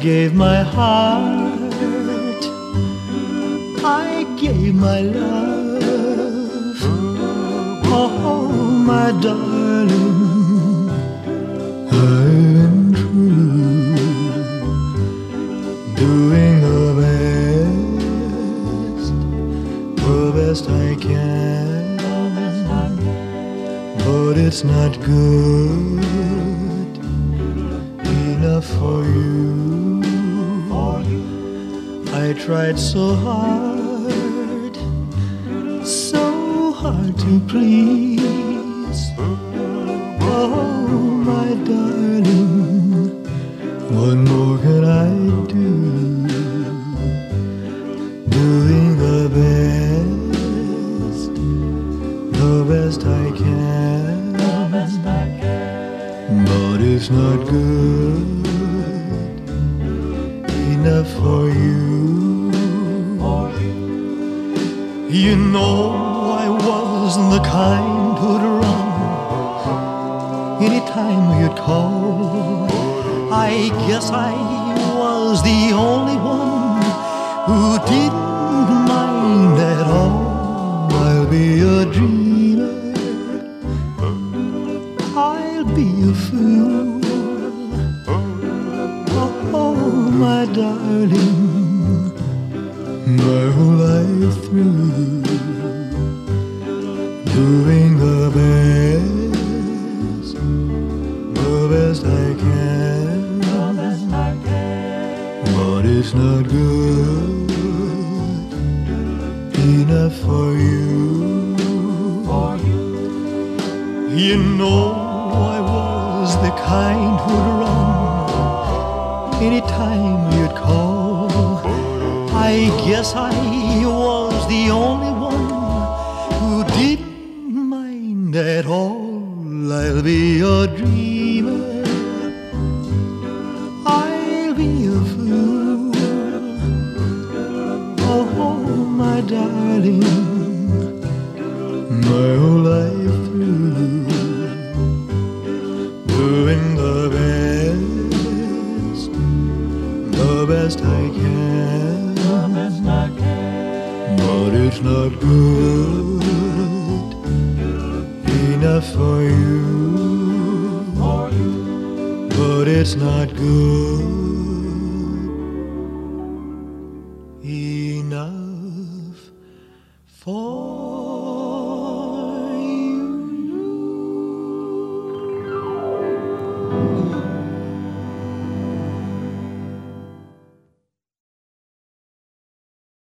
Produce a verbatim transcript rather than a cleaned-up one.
gave my heart, I gave my love, oh, my darling, I've been true, doing the best, the best I can, but it's not good enough for you. I tried so hard, so hard to please. Oh, my darling, what more can I do? Doing the best, the best I can, but it's not good enough for you. You know I wasn't the kind who'd run anytime you'd call. I guess I was the only one who didn't mind at all. I'll be a dreamer, I'll be a fool, oh, my darling, my whole life through, doing the best, the best I can, but it's not good enough for you. You know I was the kind who'd run anytime you'd call. I guess I was the only one who didn't mind at all. I'll be a dreamer, I'll be a fool, oh, my darling, my whole life through, doing the best, the best I can, but it's not good enough for you, but it's not good